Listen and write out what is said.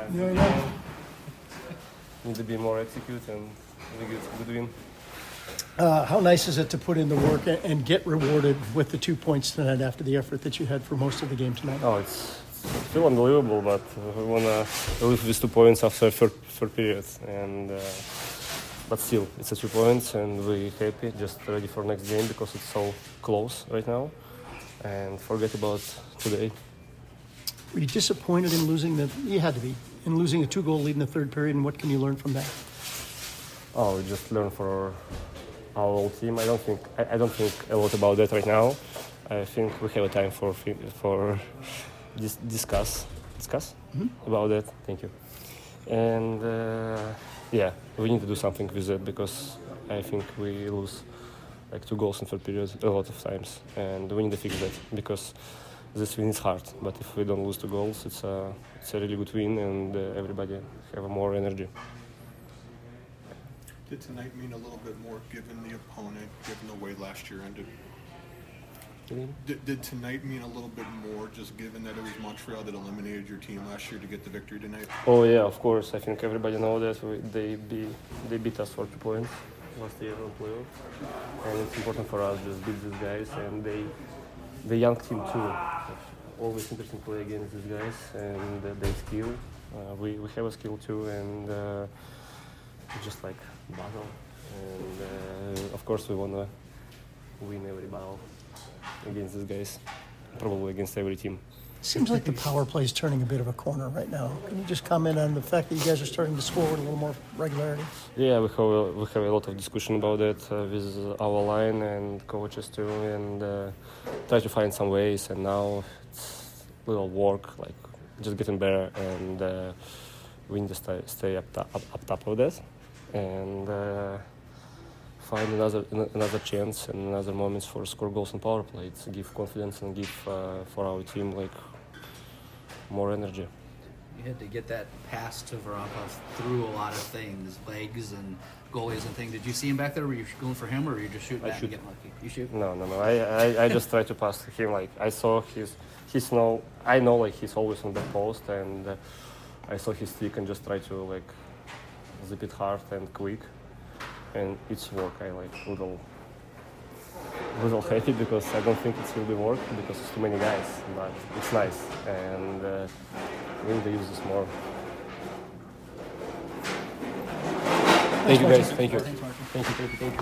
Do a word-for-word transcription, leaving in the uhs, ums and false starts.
Yeah, yeah. Need to be more execute and really good, good win. Uh, how nice is it to put in the work and, and get rewarded with the two points tonight after the effort that you had for most of the game tonight? Oh, it's, it's still unbelievable, but uh, we wanna lose these two points after third, third period, and uh, but still, it's a two points, and we're happy, just ready for next game because it's so close right now, and forget about today. Were you disappointed in losing the? You had to be in losing a two-goal lead in the third period, and what can you learn from that? Oh, we just learn for our whole team. I don't think I, I don't think a lot about that right now. I think we have a time for for dis- discuss discuss mm-hmm. about that. Thank you. And uh, yeah, we need to do something with that because I think we lose like two goals in third period a lot of times, and we need to fix that because this win is hard. But if we don't lose two goals, it's a it's a really good win, and uh, everybody have more energy. Did tonight mean a little bit more given the opponent, given the way last year ended? Did, did tonight mean a little bit more just given that it was Montreal that eliminated your team last year to get the victory tonight? Oh yeah, of course. I think everybody knows that we, they be, they beat us for two points last year on playoff, and it's important for us to just beat these guys. And they, the young team too. Always interesting to play against these guys, and uh, they skill. Uh, we we have a skill too, and uh, just like battle. And uh, of course we wanna win every battle against these guys, probably against every team. Seems like the power play is turning a bit of a corner right now. Can you just comment on the fact that you guys are starting to score with a little more regularity? Yeah, we have a, we have a lot of discussion about that uh, with our line and coaches too, and uh, try to find some ways. And now it's little work, like just getting better, and uh, we need to stay, stay up, top, up up top of that, and uh, find another another chance and another moments for score goals and power play to give confidence and give uh, for our team like more energy. You had to get that pass to Varlamov through a lot of things, legs and goalies and things. Did you see him back there? Were you going for him, or were you just shooting I back shoot. and getting lucky? You shoot? No, no, no. I, I, I just try to pass to him. Like I saw his, his know. I know like he's always on the post, and uh, I saw his stick and just try to like zip it hard and quick, and it's work. I like little, little happy because I don't think it will be work because it's too many guys, but it's nice, and uh, we need to use this more. Thank you guys. Thank you. Thanks, Martin. Thank you. Thank you. Thank you.